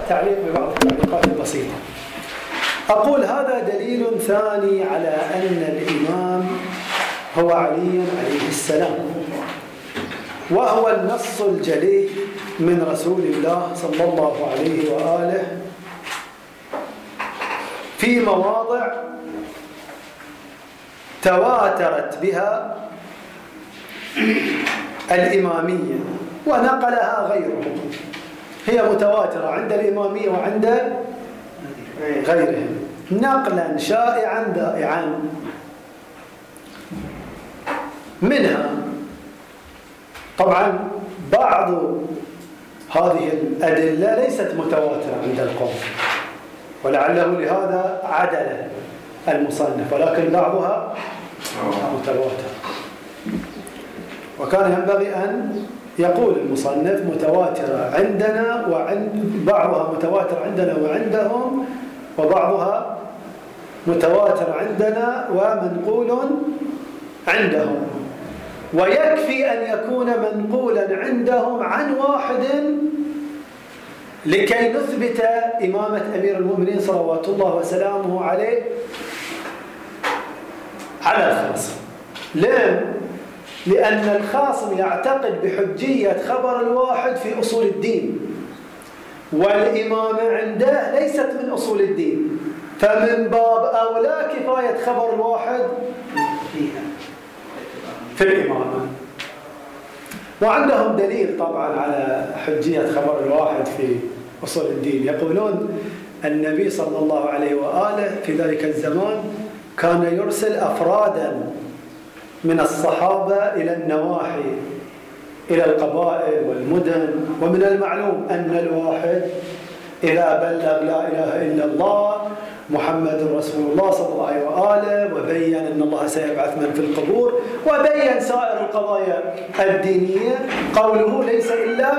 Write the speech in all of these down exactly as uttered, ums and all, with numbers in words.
تعليق ببعض التعليقات البسيطة. أقول هذا دليل ثاني على أن الإمام هو علي عليه السلام، وهو النص الجلي من رسول الله صلى الله عليه وآله في مواضع تواترت بها الإمامية ونقلها غيره. هي متواترة عند الإمامية وعند غيرهم نقلا شائعا ذائعا. منها طبعا بعض هذه الأدلة ليست متواترة عند القوم، ولعله لهذا عدل المصنف، ولكن بعضها متواتر. وكان ينبغي أن يقول المصنف متواترة عندنا وعند بعضها متواتر عندنا وعندهم، وبعضها متواتر عندنا ومنقول عندهم. ويكفي أن يكون منقولا عندهم عن واحد لكي نثبت إمامة أمير المؤمنين صلوات الله وسلامه عليه على الخاصم. ليه؟ لأن الخاصم يعتقد بحجية خبر الواحد في أصول الدين، والإمامة عنده ليست من أصول الدين، فمن باب أولى كفاية خبر الواحد في الإمامة. وعندهم دليل طبعا على حجية خبر الواحد في أصول الدين. يقولون النبي صلى الله عليه وآله في ذلك الزمان كان يرسل أفرادا من الصحابة إلى النواحي، إلى القبائل والمدن. ومن المعلوم أن الواحد إذا بلغ لا إله إلا الله محمد رسول الله صلى الله عليه وآله وبين أن الله سيبعث من في القبور وبين سائر القضايا الدينية، قوله ليس إلا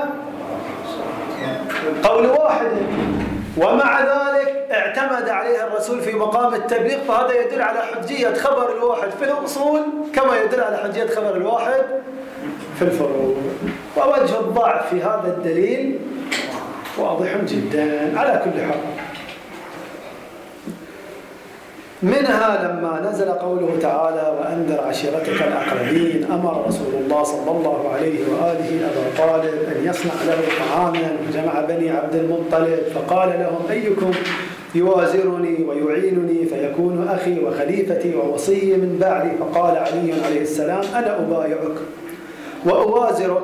قول واحد، ومع ذلك اعتمد عليه الرسول في مقام التبليغ. فهذا يدل على حجية خبر الواحد في الأصول كما يدل على حجية خبر الواحد في الفروع. ووجه الضعف في هذا الدليل واضح جدا. على كل حال، منها لما نزل قوله تعالى وأنذر عشيرتك الأقربين، أمر رسول الله صلى الله عليه وآله أبا طالب أن يصنع له طعاما، وجمع بني عبد المطلب فقال لهم أيكم يوازرني ويعينني فيكون أخي وخليفتي ووصي من بعدي؟ فقال علي عليه السلام أنا أبايعك وأوازرك.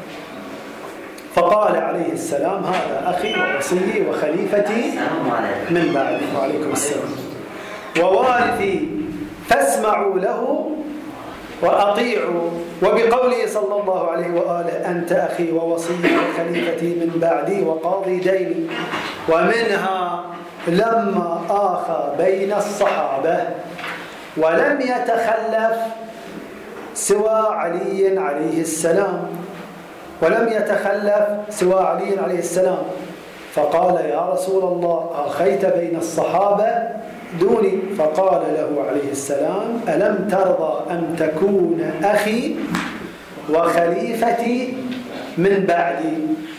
فقال عليه السلام هذا أخي ووصي وخليفتي من بعدي وعليكم السلام ووارثي فاسمعوا له وأطيعوا. وبقوله صلى الله عليه وآله أنت أخي ووصي وخليفتي من بعدي وقاضي ديني. ومنها لما آخى بين الصحابة ولم يتخلف سوى علي عليه السلام ولم يتخلف سوى علي عليه السلام فقال يا رسول الله آخيت بين الصحابة دوني؟ فقال له عليه السلام ألم ترضى أن تكون أخي وخليفتي من بعدي؟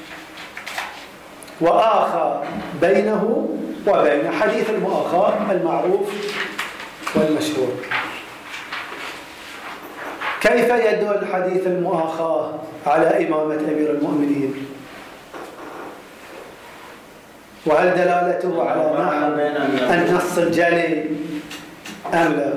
وآخى بينه وبين حديث المؤاخاة المعروف والمشهور. كيف يدل حديث المؤاخاة على إمامة أمير المؤمنين؟ وهل دلالته على نحو النص الجلي أم لا؟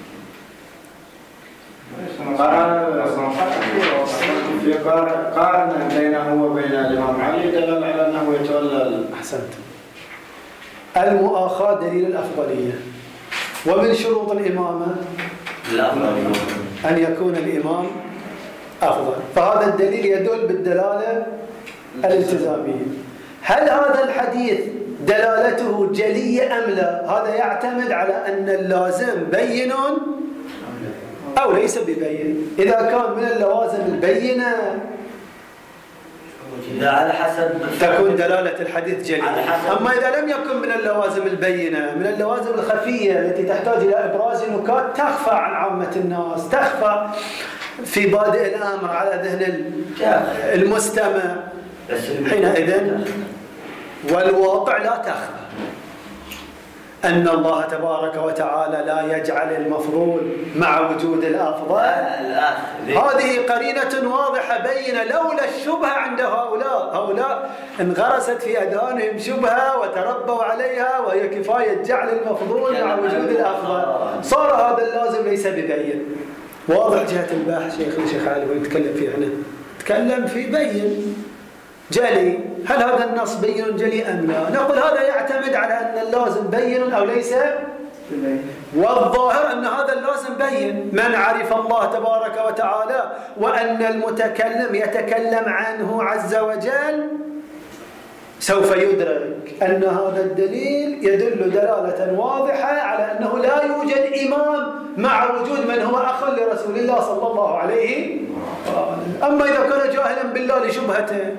في قارن بينه وبين الإمام علي دلال على أنه يتولى. أحسنت. المؤاخاة دليل الأفضلية، ومن شروط الإمامة أن يكون الإمام أفضل، فهذا الدليل يدل بالدلالة الالتزامية. هل هذا الحديث دلالته جلية أم لا؟ هذا يعتمد على أن اللازم بين أو ليس ببين. إذا كان من اللوازم البينة على حسب تكون دلالة الحديث جلية. أما إذا لم يكن من اللوازم البينة، من اللوازم الخفية التي تحتاج إلى إبراز نكات تخفى عن عامة الناس، تخفى في بادئ الأمر على ذهن المستمع، حينئذ والواقع لا تخفى أن الله تبارك وتعالى لا يجعل المفضول مع وجود الأفضل. هذه قرينة واضحة بينة، لولا الشبهة عند هؤلاء هؤلاء انغرست في أذهانهم شبهة وتربوا عليها، وهي كفاية جعل المفضول مع وجود الأفضل، صار هذا اللازم ليس ببين. واضح جهة البحث شيخ الشيخ علي ويتكلم فيه هنا، تكلم في بين جلي. هل هذا النص بين جلي أم لا؟ نقول هذا يعتمد على أن اللازم بين أو ليس، والظاهر أن هذا اللازم بين. من عرف الله تبارك وتعالى وأن المتكلم يتكلم عنه عز وجل سوف يدرك أن هذا الدليل يدل دلالة واضحة على أنه لا يوجد إمام مع وجود من هو أخ لرسول الله صلى الله عليه وآله. أما إذا كان جاهلا بالله لشبهته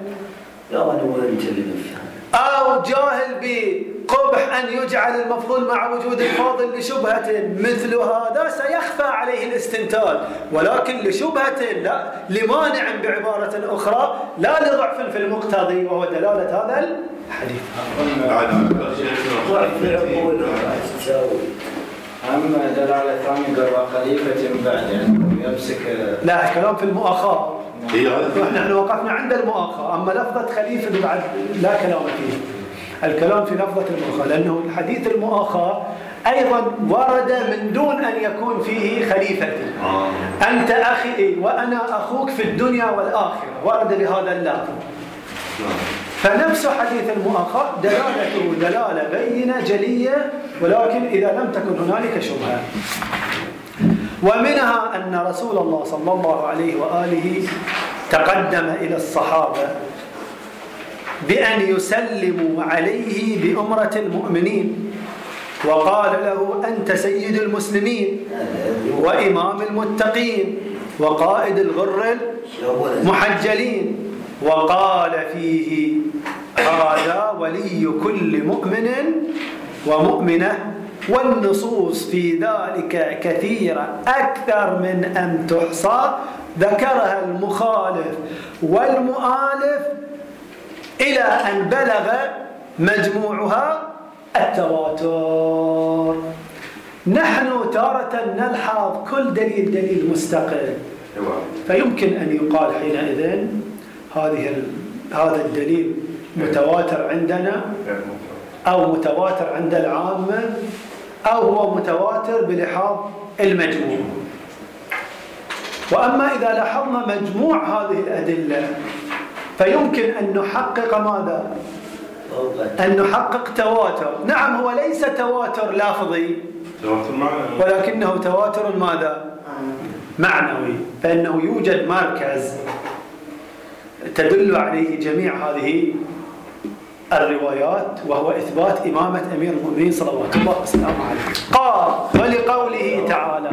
أو جاهل بقبح أن يجعل المفضول مع وجود الفاضل لشبهة، مثل هذا سيخفى عليه الاستنتاج، ولكن لشبهة لا لمانع بعبارة أخرى، لا لضعف في المقتضي وهو دلالة هذا الحديث. أما دلالة ثانية قال خليفة بعد يعني يمسك، لا الكلام في المؤاخاة، نحن وقفنا عند المؤاخاة، أما لفظة خليفة بعد لا كلام فيه. الكلام في لفظة المؤاخاة، لأنه الحديث المؤاخاة أيضا ورد من دون أن يكون فيه خليفة. أنت أخي وأنا أخوك في الدنيا والآخرة، ورد بهذا اللفظ. فنفس حديث المؤاخاة دلالته دلالة بينة جلية، ولكن إذا لم تكن هنالك شبهة. ومنها أن رسول الله صلى الله عليه وآله تقدم إلى الصحابة بأن يسلموا عليه بأمرة المؤمنين، وقال له: أنت سيد المسلمين وإمام المتقين وقائد الغر المحجلين. وقال فيه: هذا ولي كل مؤمن ومؤمنة، والنصوص في ذلك كثيرة أكثر من أن تحصى، ذكرها المخالف والمؤالف إلى أن بلغ مجموعها التواتر. نحن تارة نلحظ كل دليل دليل مستقل، فيمكن أن يقال حينئذ هذه هذا الدليل متواتر عندنا أو متواتر عند العامة، أو هو متواتر بلحاظ المجموع. وأما إذا لاحظنا مجموع هذه الأدلة فيمكن أن نحقق ماذا؟ أن نحقق تواتر. نعم، هو ليس تواتر لفظي ولكنه تواتر ماذا؟ معنوي، فإنه يوجد مركز تدل عليه جميع هذه الروايات، وهو إثبات إمامة أمير المؤمنين صلوات الله وسلامه عليه. قال: ولقوله تعالى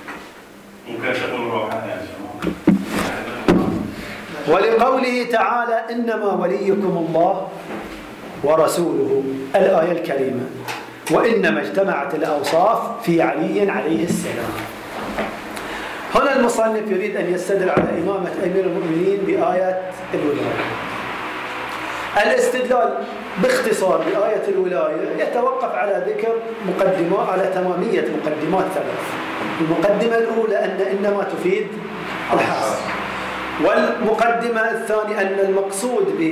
ولقوله تعالى: إنما وليكم الله ورسوله، الآية الكريمة، وإنما اجتمعت الأوصاف في علي عليه السلام. هنا المصنف يريد أن يستدل على إمامة أمير المؤمنين بآية الولاية. الاستدلال باختصار بآية الولاية يتوقف على ذكر مقدمات، على تمامية مقدمات ثلاث. المقدمة الأولى أن إنما تفيد الحصر، والمقدمة الثانية أن المقصود ب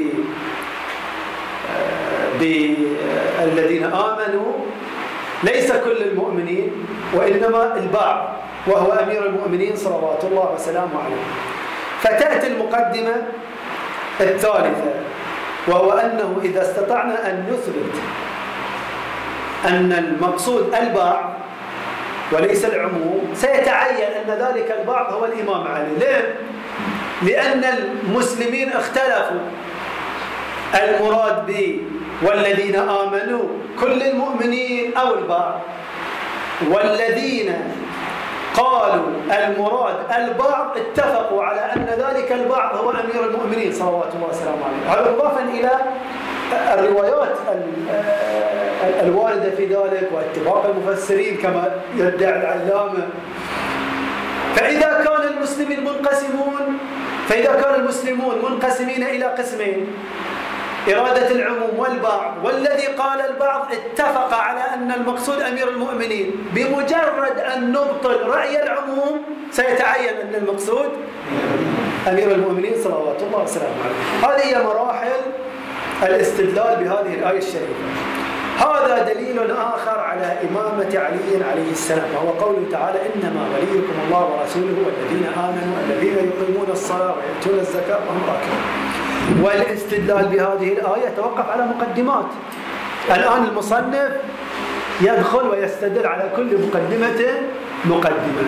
بالذين آمنوا ليس كل المؤمنين وإنما البعض، وهو أمير المؤمنين صلوات الله وسلامه عليه. فتأتي المقدمة الثالثة، وهو أنه إذا استطعنا أن نثبت أن المقصود البعض وليس العموم، سيتعين أن ذلك البعض هو الإمام علي. ليه؟ لأن المسلمين اختلفوا، المراد به والذين آمنوا كل المؤمنين أو البعض، والذين قالوا المراد البعض اتفقوا على أن ذلك البعض هو أمير المؤمنين صلوات الله وسلامه عليه. هذا إضافا إلى الروايات الواردة في ذلك واتفاق المفسرين كما يدعي العلامة. فإذا كان المسلمين منقسمون فإذا كان المسلمون منقسمين إلى قسمين، إرادة العموم والبعض، والذي قال البعض اتفق على أن المقصود أمير المؤمنين. بمجرد أن نبطل رأي العموم سيتعين أن المقصود أمير المؤمنين صلوات الله وسلامه عليه. هذه هي مراحل الاستدلال بهذه الآية الشريفة. هذا دليل آخر على إمامة علي عليه السلام، وهو قوله تعالى: إنما وليكم الله ورسوله والذين آمنوا الذين يقيمون الصلاة ويؤتون الزكاة وهم راكعون. والاستدلال بهذه الآية توقف على مقدمات. الآن المصنف يدخل ويستدل على كل مقدمة مقدمة.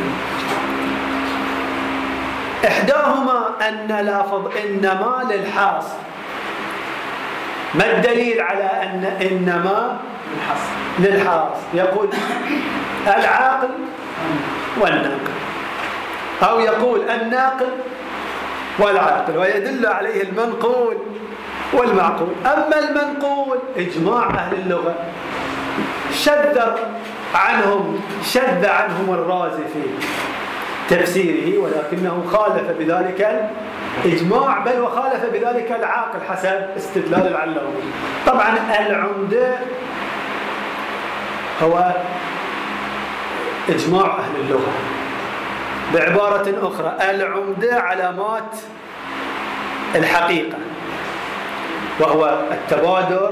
إحداهما أن لفظ إنما للحاصر. ما الدليل على أن إنما للحاصر؟ يقول العاقل والناقل، أو يقول الناقل والعاقل، ويدل عليه المنقول والمعقول. أما المنقول إجماع أهل اللغة شذ عنهم شذ عنهم الرازي في تفسيره، ولكنه خالف بذلك الإجماع، بل وخالف بذلك العاقل حسب استدلال العلوي. طبعا العمدة هو إجماع أهل اللغة. بعبارة أخرى، العمدة علامات الحقيقة، وهو التبادر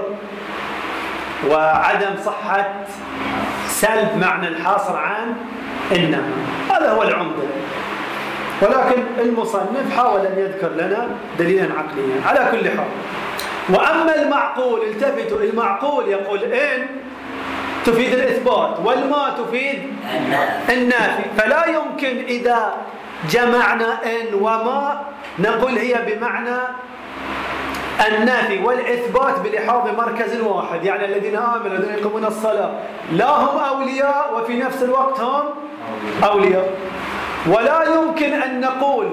وعدم صحة سلب معنى الحاصر عن إنما. هذا هو العمدة. ولكن المصنف حاول أن يذكر لنا دليلا عقليا على كل حال. وأما المعقول، التفتوا، المعقول يقول إن تفيد الإثبات والما تفيد النافي، فلا يمكن إذا جمعنا إن وما نقول هي بمعنى النافي والإثبات بلحاظ مركز واحد، يعني الذين آمنوا الذين يقيمون الصلاة لا هم أولياء وفي نفس الوقت هم أولياء. ولا يمكن أن نقول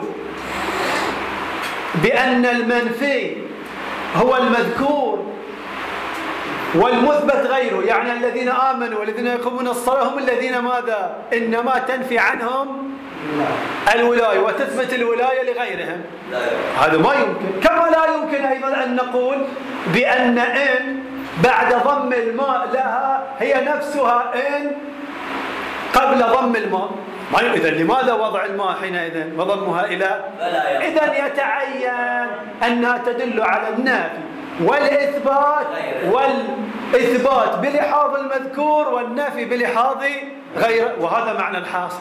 بأن المنفي هو المذكور والمثبت غيره، يعني الذين آمنوا والذين يقيمون الصلاة هم الذين ماذا؟ إنما تنفي عنهم الولاية وتثبت الولاية لغيرهم. هذا ما يمكن. كما لا يمكن أيضا أن نقول بأن إن بعد ضم الماء لها هي نفسها إن قبل ضم الماء. إذا لماذا وضع الماء حينئذ وضمها إلى؟ إذا يتعين أنها تدل على النافي والإثبات، والإثبات بلحاظ المذكور والنافي بلحاظ غيره، وهذا معنى الحاصر.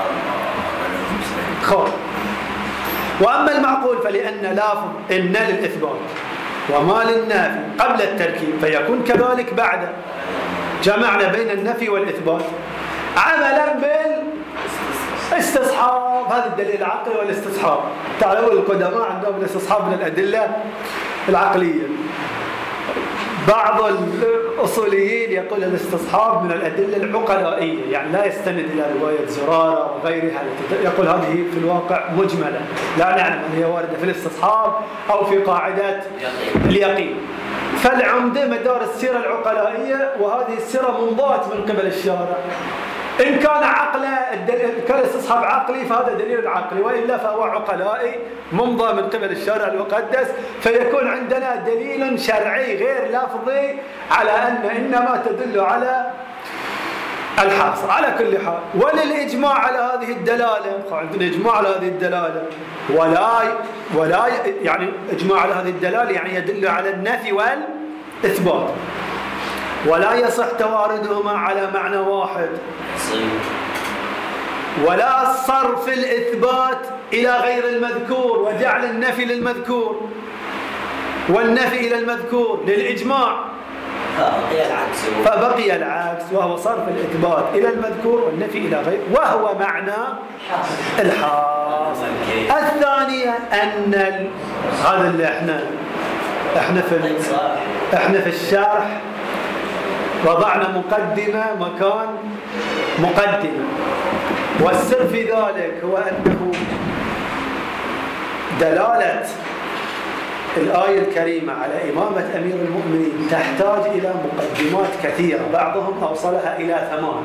خور. وأما المعقول فلأن لافظ إن للإثبات وما للنافي قبل التركيب، فيكون كذلك بعد. جمعنا بين النفي والإثبات عملا بالاستصحاب. هذا الدليل العقلي والاستصحاب. تعالوا القدماء عندهم الاستصحاب من الأدلة العقلية. بعض الأصوليين يقول الاستصحاب من الأدلة العقلائية، يعني لا يستند إلى رواية زرارة وغيرها، يقول هذه في الواقع مجملة لا نعلم أن هي واردة في الاستصحاب أو في قاعدة اليقين. فالعمدة مدار السيرة العقلائية، وهذه السيرة منضات من قبل الشارع. إن كان عقله كان الاستصحاب عقلي فهذا دليل عقلي، وإلا فهو عقلائي ممضى من قبل الشارع المقدس، فيكون عندنا دليل شرعي غير لفظي على أن إنما تدل على الحاصر. على كل حال، وللإجماع على هذه الدلالة، عندنا إجماع على هذه الدلالة، ولا ولا يعني إجماع على هذه الدلالة يعني يدل على النفي والإثبات، ولا يصح تواردهما على معنى واحد، ولا صرف الإثبات إلى غير المذكور وجعل النفي للمذكور والنفي إلى المذكور للإجماع، فبقي العكس فبقي العكس وهو صرف الإثبات إلى المذكور والنفي إلى غير، وهو معنى الحاصل. الثانية أن ال... هذا اللي احنا احنا في ال... احنا في الشرح وضعنا مقدمة مكان مقدمة، والسر في ذلك هو أنه دلالة الآية الكريمة على إمامة أمير المؤمنين تحتاج إلى مقدمات كثيرة، بعضهم أوصلها إلى ثمان.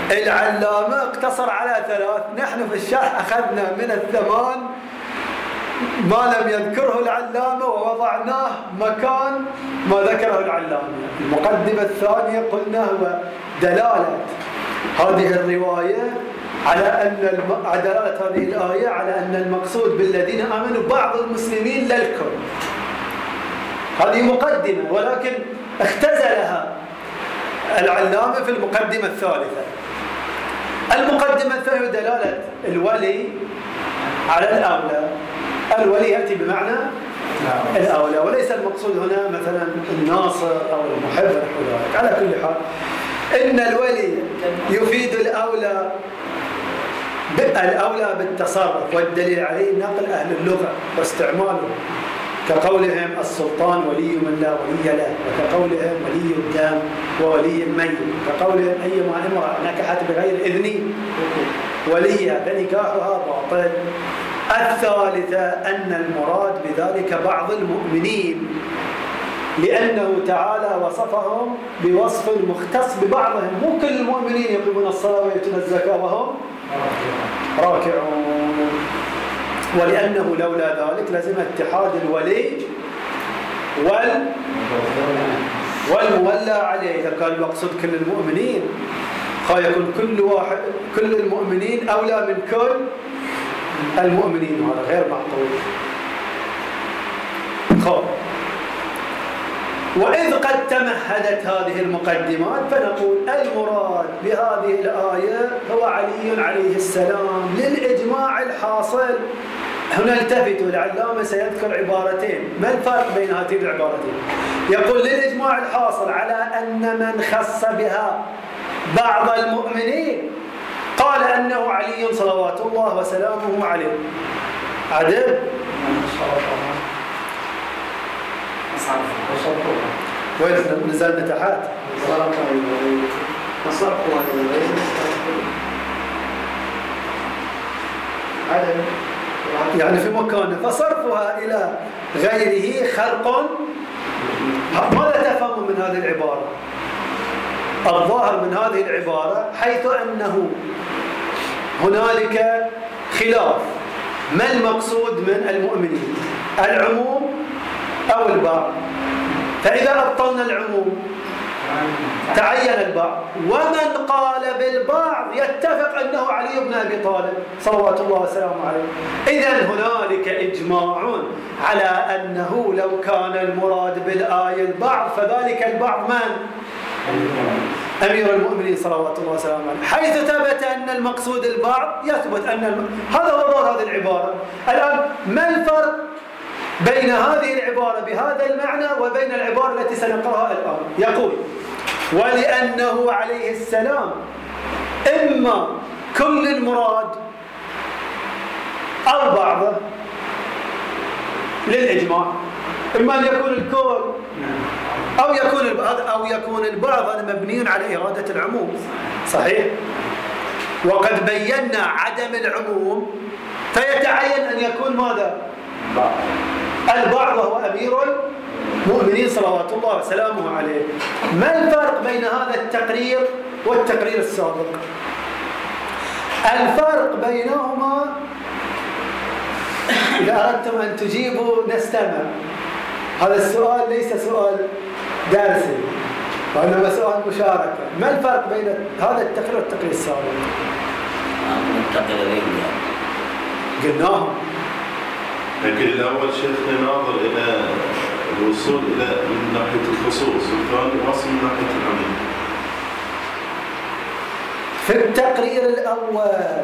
العلامة اقتصر على ثلاث، نحن في الشرح أخذنا من الثمان ما لم يذكره العلامة ووضعناه مكان ما ذكره العلامة. المقدمة الثانية قلنا هو دلالة هذه الرواية على أن الم... دلالة هذه الآية على أن المقصود بالذين آمنوا بعض المسلمين لا الكل. هذه مقدمة، ولكن اختزلها العلامة في المقدمة الثالثة. المقدمة الثانية دلالة الولي على الأولى. الولي يأتي بمعنى الأولى، وليس المقصود هنا مثلا الناصر أو المحب نحو ذلك. على كل حال إن الولي يفيد الأولى الأولى بالتصرف، والدليل عليه نقل أهل اللغة واستعماله، كقولهم السلطان ولي من لا ولي له، وكقولهم ولي الدم وولي الميت، كقولهم أيما امرأة نكحت بغير إذن وليها فنكاحها باطل. الثالثة أن المراد بذلك بعض المؤمنين، لأنه تعالى وصفهم بوصف مختص ببعضهم. مو كل المؤمنين يقيمون الصلاة ويؤتون الزكاة وهم راكعون، ولأنه لولا ذلك لازم اتحاد الولي وال والمولى عليه. إذا كان المقصود كل المؤمنين فيكون كل واحد كل المؤمنين أولى من كل المؤمنين، وهذا غير معقول. خب وإذ قد تمهدت هذه المقدمات فنقول المراد بهذه الآية هو علي عليه السلام للإجماع الحاصل. هنا التفتوا، العلامة سيذكر عبارتين. ما الفرق بين هاتين العبارتين؟ يقول للإجماع الحاصل على أن من خص بها بعض المؤمنين قال أنه علي صلوات الله وسلامه عليه. عدل؟ وين نزلنا تحت؟ يعني في مكانه، فصرفها إلى غيره خلق. ماذا تفهم من هذه العبارة؟ الظاهر من هذه العبارة حيث أنه هنالك خلاف ما المقصود من المؤمنين، العموم أو البعض. فإذا أبطلنا العموم تعين البعض، ومن قال بالبعض يتفق أنه علي بن أبي طالب صلوات الله وسلامه عليه. إذن هنالك إجماع على أنه لو كان المراد بالآية البعض فذلك البعض من؟ أمير المؤمنين صلوات الله وسلامه عليه. حيث ثبت أن المقصود البعض يثبت أن الم... هذا هو ظاهر هذه العبارة. الآن ما الفرق بين هذه العبارة بهذا المعنى وبين العبارة التي سنقرأها الآن؟ يقول ولأنه عليه السلام إما كل المراد أو بعضه للإجماع، إما أن يكون الكل أو يكون البعض أو يكون البعض. هذا مبني على إرادة العموم، صحيح؟ وقد بينا عدم العموم، فيتعين أن يكون ماذا؟ البعض وهو أمير المؤمنين صلوات الله وسلامه عليه. ما الفرق بين هذا التقرير والتقرير السابق؟ الفرق بينهما إذا أردتم أن تجيبوا نستمع. هذا السؤال ليس سؤال درسي وإنما سؤال مشاركة. ما الفرق بين هذا التقرير والتقرير السابق؟ قلناهم. لكن الأول شيخنا ناظر إلى الوصول إلى من ناحية الخصوص، والثاني واصل من ناحية العموم. في التقرير الأول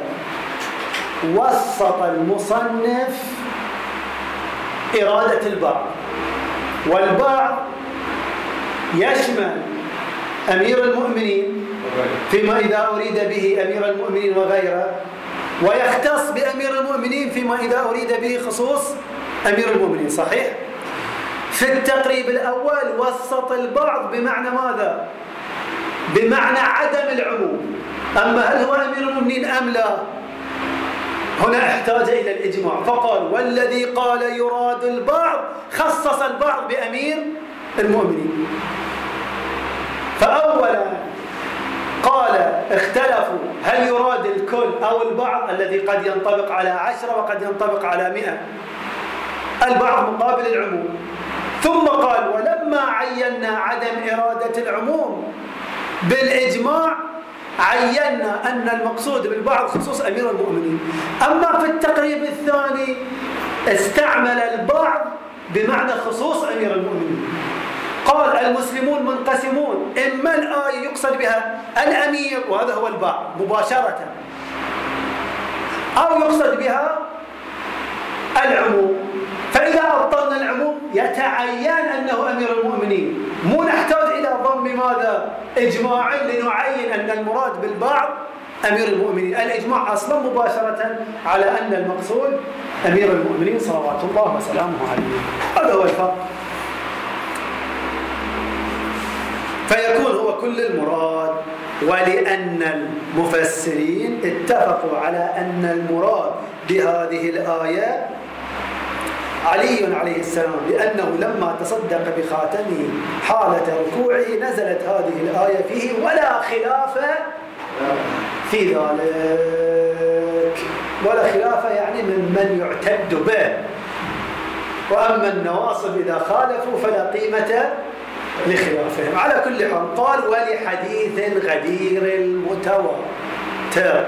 وسط المصنف إرادة البعض، والبعض يشمل أمير المؤمنين فيما إذا أريد به أمير المؤمنين وغيره، ويختص بأمير المؤمنين فيما إذا أريد به خصوص أمير المؤمنين، صحيح؟ في التقريب الأول وسط البعض بمعنى ماذا؟ بمعنى عدم العموم. أما هل هو أمير المؤمنين أم لا؟ هنا احتاج إلى الإجماع، فقال والذي قال يراد البعض خصص البعض بأمير المؤمنين. فأولا قال اختلفوا هل يراد الكل أو البعض الذي قد ينطبق على عشرة وقد ينطبق على مئة. البعض مقابل العموم. ثم قال ولما عينا عدم إرادة العموم بالإجماع عينا أن المقصود بالبعض خصوص أمير المؤمنين. أما في التقريب الثاني استعمل البعض بمعنى خصوص أمير المؤمنين. قال المسلمون منقسمون، إما الآية يقصد بها الأمير وهذا هو البعض مباشرة، أو يقصد بها العموم. فإذا أبطلنا العموم يتعين أنه أمير المؤمنين، مو نحتاج إلى ضم ماذا إجماعي لنعين أن المراد بالبعض أمير المؤمنين. الإجماع أصلا مباشرة على أن المقصود أمير المؤمنين صلوات الله وسلامه عليه. هذا هو الفرق. فيكون هو كل المراد. ولأن المفسرين اتفقوا على أن المراد بهذه الآية علي عليه السلام، لأنه لما تصدق بخاتمه حالة ركوعه نزلت هذه الآية فيه ولا خلاف في ذلك. ولا خلاف يعني من من يعتد به. وأما النواصب إذا خالفوا فلا قيمة لخلافهم. على كل حال قال ولحديث غدير المتواتر.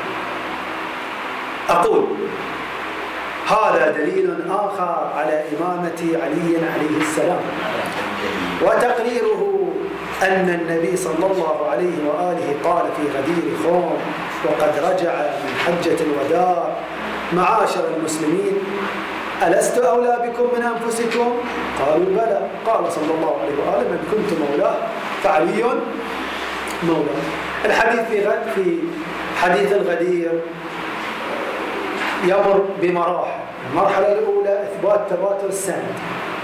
أقول هذا دليل آخر على إمامة علي عليه السلام، وتقريره أن النبي صلى الله عليه وآله قال في غدير خوم وقد رجع من حجة الوداع: معاشر المسلمين ألست أولى بكم من أنفسكم؟ قالوا بلى. قال صلى الله عليه وآله: من كنت مولاه فعلي مولاه. الحديث في غد في حديث الغدير يمر بمراحل. المرحلة الأولى إثبات تواتر السند.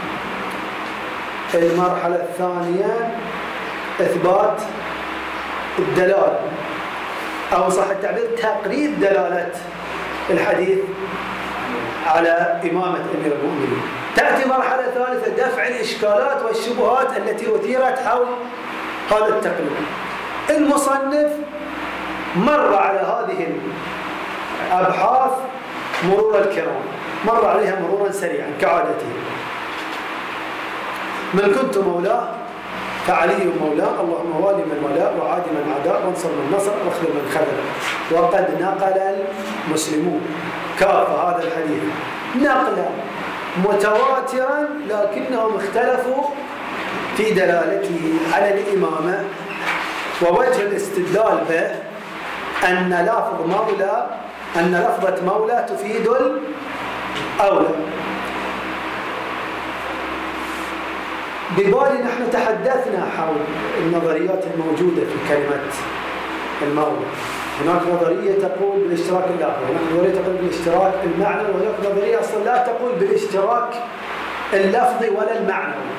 المرحلة الثانية إثبات الدلالة، أو صح التعبير تقرير دلالة الحديث على إمامة أمير المؤمنين. تأتي مرحلة ثالثة دفع الإشكالات والشبهات التي أثيرت حول هذا التقرير. المصنف مر على هذه الأبحاث مرور الكرام، مر عليها مرورا سريعا كعادته. من كنت مولاه فعلي مولاه، اللهم والي من ولاء وعاد من عداء وانصر من نصر واخذل من خذل. وقد نقل المسلمون كاف هذا الحديث نقلا متواترا، لكنهم اختلفوا في دلالته على الإمامة. ووجه الاستدلال به أن لفظ مولى أن لفظة مولى تفيد الأولى. ببالي نحن تحدثنا حول النظريات الموجودة في كلمة المولى. هناك نظرية تقول بالاشتراك اللفظي، هناك نظرية تقول بالاشتراك المعنى، وهناك نظرية أصلا لا تقول بالاشتراك اللفظي ولا المعنوي.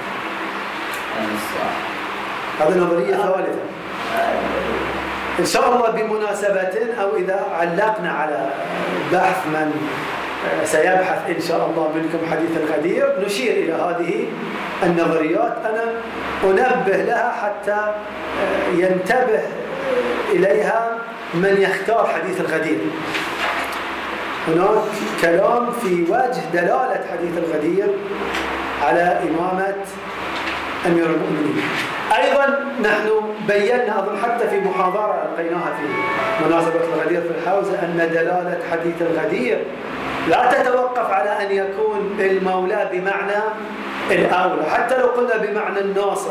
هذه نظرية ثالثة. إن شاء الله بمناسبة أو إذا علقنا على بحث من سيبحث إن شاء الله منكم حديث الغدير نشير إلى هذه النظريات. أنا أنبه لها حتى ينتبه إليها من يختار حديث الغدير. هناك كلام في وجه دلالة حديث الغدير على إمامة أمير المؤمنين. أيضا نحن بينا أظن حتى في محاضرة ألقيناها في مناسبة الغدير في الحوزة أن دلالة حديث الغدير لا تتوقف على أن يكون المولى بمعنى الأولى، حتى لو قلنا بمعنى الناصر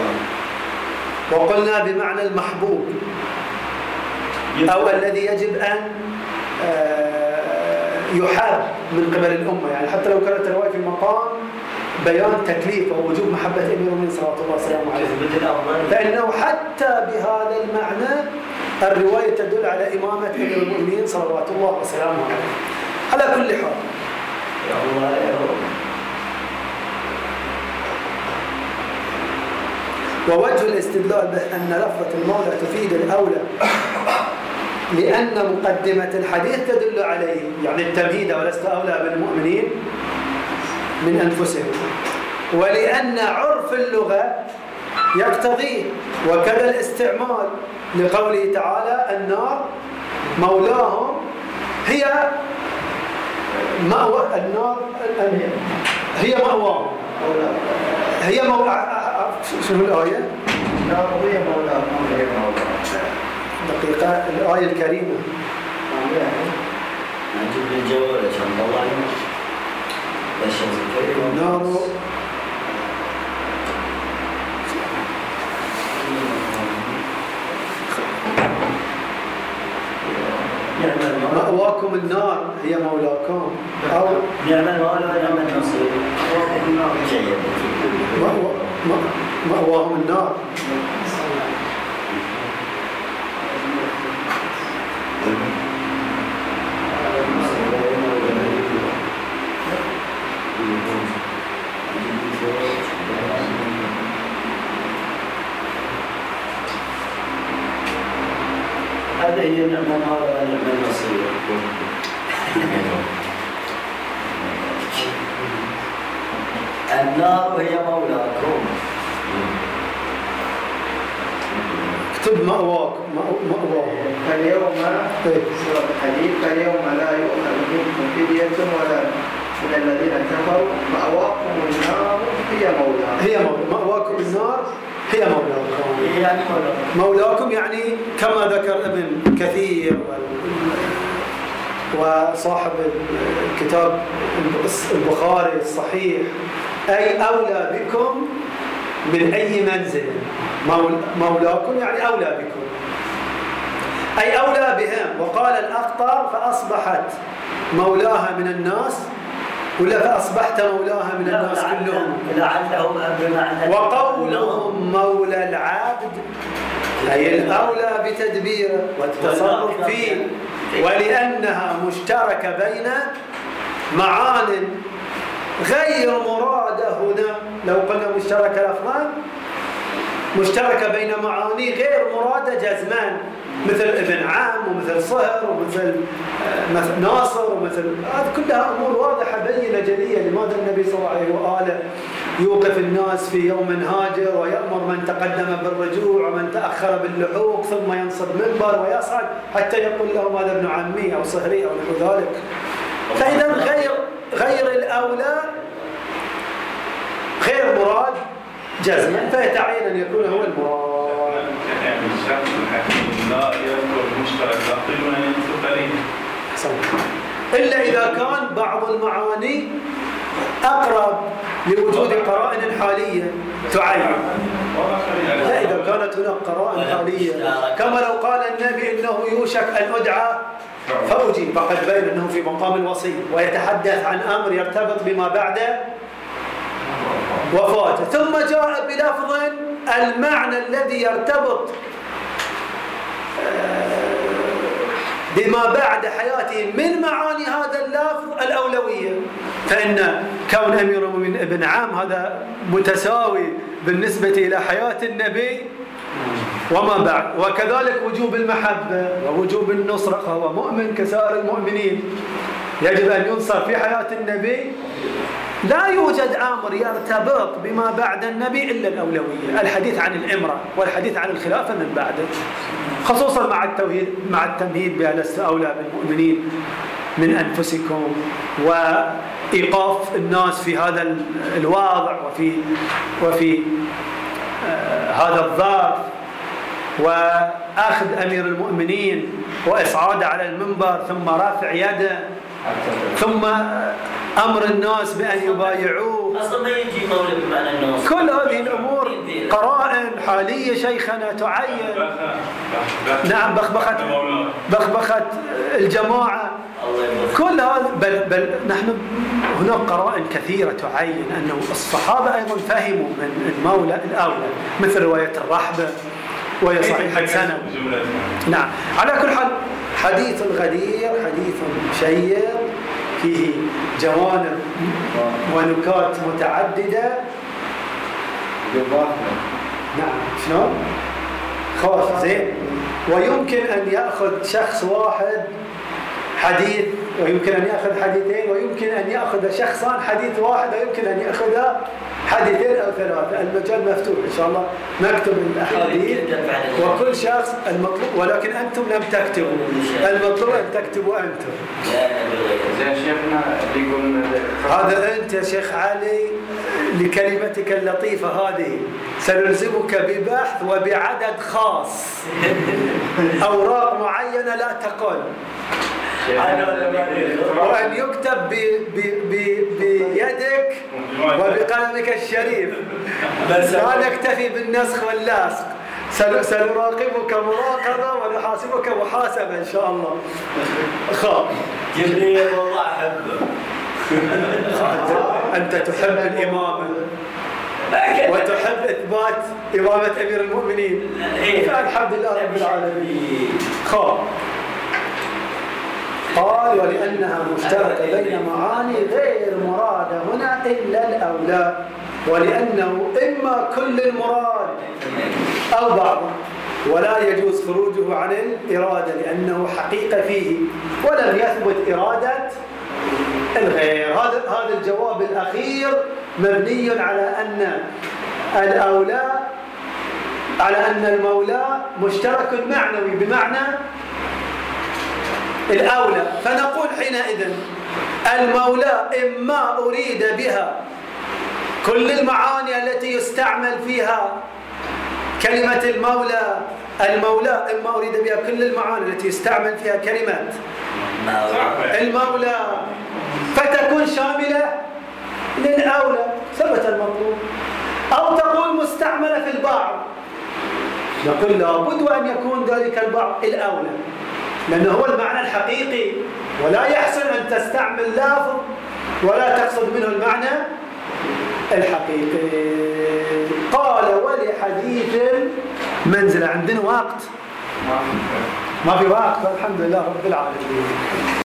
وقلنا بمعنى المحبوب أو الذي يجب أن يحاب من قبل الأمة، يعني حتى لو كانت الرواية في مقام بيان تكليف ووجوب محبة أمير المؤمنين صلى الله عليه وسلم، فإنه حتى بهذا المعنى الرواية تدل على إمامة أمير المؤمنين صلوات الله وسلامه عليه. على كل حال ووجه الاستدلال به أن لفظة المولى تفيد الأولى لأن مقدمة الحديث تدل عليه، يعني التمهيد ولست أولى بالمؤمنين من أنفسهم، ولأن عرف اللغة يقتضيه، وكذا الاستعمال لقوله تعالى النار مولاهم هي مأوى النار هي مأوى هي مولى. شنو الآية؟ النار هي مولى هي مولى. دقيقة الآية الكريمة. نجيب الجوال عشان نطلع الشمس الكريمة. النار مأواكم النار هي مولاكم أو نعم المولى ونعم النصير. مأواهم النار. هذا هي نعم المولى ونعم النصير. النار هي مولاكم. اكتب مأواك مأواهم. فاليوم سورة الحديد فاليوم لا يؤخذ منكم فدية ولا من الذين كفروا مأواكم النار هي مولاكم. هي مولاكم. مأواكم النار هي مولاكم. يعني مولاكم يعني كما ذكر ابن كثير وصاحب الكتاب البخاري الصحيح أي أولى بكم من أي منزل. مولاكم يعني أولى بكم أي أولى بهم. وقال الأخطر فأصبحت مولاها من الناس ولا فأصبحت مولاها من الناس كلهم. لعلهم بمعنى وقولهم مولى العبد أي الأولى بتدبيره والتصرف فيه ولأنها مشتركة بين معان غير مرادة هنا. لو قلنا مشتركة لفظان مشتركة بين معاني غير مرادة جزمان مثل ابن عام ومثل صهر ومثل مثل ناصر ومثل هذه كلها أمور واضحة بينة جلية. لماذا النبي صلى الله عليه وآله يوقف الناس في يوم هاجر ويأمر من تقدم بالرجوع ومن تأخر باللحوق ثم ينصب منبر ويصعد حتى يقول لهم هذا ابن عمي أو صهري أو نحو ذلك. فإذا غير غير الأولى غير مراد جزما فيتعين أن يكون هو المراد. يعني الشخص الحكيم لا يذكر مشترك داخل ولا ينسب قرين. إلا إذا كان بعض المعاني أقرب لوجود قرائن حالية تعين. لا إذا كانت هناك قرائن حالية كما لو قال النبي إنه يوشك أن أدعى فأجيب فقد بين أنه في مقام الوصي ويتحدث عن أمر يرتبط بما بعد وفاته ثم جاء بلفظ المعنى الذي يرتبط بما بعد حياته من معاني هذا اللفظ الأولوية. فإن كون أمير المؤمنين ابن عام هذا متساوي بالنسبة إلى حياة النبي وما بعد. وكذلك وجوب المحبة ووجوب النصرة فهو مؤمن كسائر المؤمنين يجب أن ينصر في حياة النبي. لا يوجد أمر يرتبط بما بعد النبي إلا الأولوية. الحديث عن الإمرة والحديث عن الخلافة من بعده خصوصا مع التوحيد مع التمهيد بها لست أولى بالمؤمنين من أنفسكم وإيقاف الناس في هذا الواضع وفي وفي آه هذا الظرف وأخذ أمير المؤمنين وإصعاده على المنبر ثم رافع يده ثم أمر الناس بأن يبايعوه. أصلا ما يجي مولى بمعنى الناس. كل هذه الأمور قرائن حالية شيخنا تعين. نعم بخبخة بخبخة الجماعة كل هذا بل بل نحن هناك قرائن كثيرة تعين أنه الصحابة أيضا فهموا من المولى الأولى مثل رواية الرحبة وهي صحيحة سنة. نعم على كل حال حديث الغدير حديث شيق فيه جوانب ونكات متعددة. نعم شلون؟ خلاص زين. ويمكن أن يأخذ شخص واحد حديث ويمكن أن يأخذ حديثين ويمكن أن يأخذ شخصان حديث واحد ويمكن أن يأخذ حديثين أو ثلاثة، المجال مفتوح إن شاء الله نكتب الأحاديث وكل شخص المطلوب، ولكن أنتم لم تكتبوا، المطلوب أن تكتبوا أنتم. زين شيخنا يقول هذا أنت يا شيخ علي لكلمتك اللطيفة هذه سنلزمك ببحث وبعدد خاص، أوراق معينة لا تقل، وأن يكتب بيدك وبقلمك الشريف، لا نكتفي بالنسخ واللاصق، سنراقبك مراقبة ونحاسبك محاسبة إن شاء الله. خاف جبريل والله أحبه. أنت تحب الإمامة وتحب إثبات إمامة أمير المؤمنين، فالحمد لله رب العالمين. خاف قال ولأنها مشتركة بين معاني غير مرادة هنا إلا الأولى، ولأنه إما كل المراد أو بعضه، ولا يجوز خروجه عن الإرادة لأنه حقيقة فيه ولم يثبت إرادة الغير. هذا هذا الجواب الأخير مبني على أن الأولى على أن المولى مشترك معنوي بمعنى الأولى، فنقول حينئذ المولى إما أريد بها كل المعاني التي يستعمل فيها كلمة المولى، المولى إما أريد بها كل المعاني التي يستعمل فيها كلمة المولى فتكون شاملة للأولى ثبت المطلوب، أو تقول مستعملة في البعض، نقول لابد أن يكون ذلك البعض الأولى لأنه هو المعنى الحقيقي، ولا يحسن أن تستعمل لافظ ولا تقصد منه المعنى الحقيقي. قال ولحديث منزلة. عندنا وقت؟ ما في وقت، الحمد لله رب العالمين.